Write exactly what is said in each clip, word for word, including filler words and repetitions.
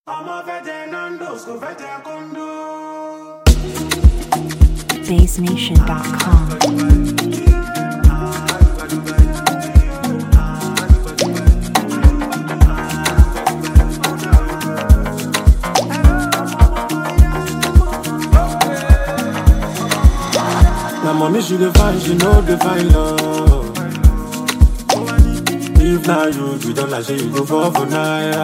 Base Nation dot com. Na money she dey find, she know dey find love. If na you, you don't like, say you go for for naira.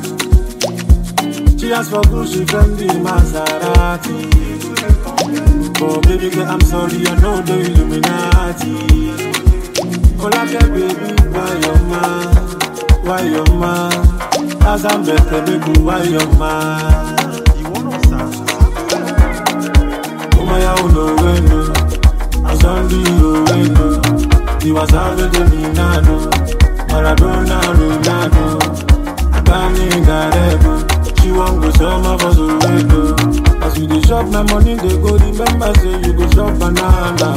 She ask for Gucci from the Maserati. But baby girl, I'm sorry, I know the Illuminati. Oh, like a baby, why your man? Why your man? As I'm better, baby, why your man? Oh, my, I don't know when you. I don't do you when you. You was out with the Minado. Maradona, Ronaldo. I can't even get it. She won't go summer for the window. As you dey shop my money, they go remember say you go shop banana.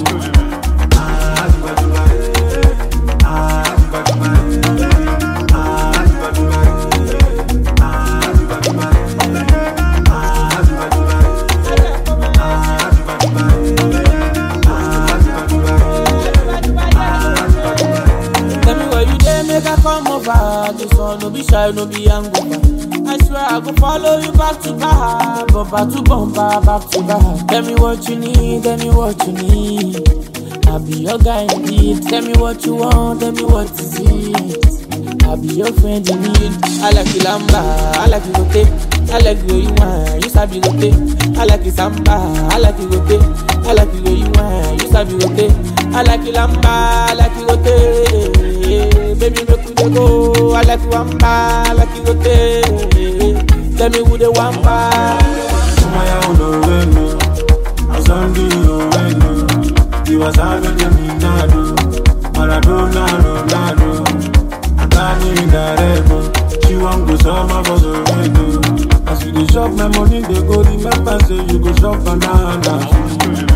Tell me where you dey, make I come over. This one no be shy, no be hangover. I swear I go follow you back to back, bumper to bumper, back to back. Tell me what you need, tell me what you need. I'll be your guy indeed. Tell me what you want, tell me what is it. I'll be your friend in need. I like you lamba, I like you rotate. I like you where you want, you sabi rotate. I like you samba, I like you rotate. I like you where you want, you sabi rotate. I like you lamba, I like you rotate. Baby, make we dey go. I like you wamba, I like you rotate. Tell me who the wamba. Oh my, I don't know when you. I don't do you when you. You was out with the Minado. Maradona, Ronaldo. I can't even get it. She won't go summer for the window. As you dey shop my money, they go remember say you go shop banana.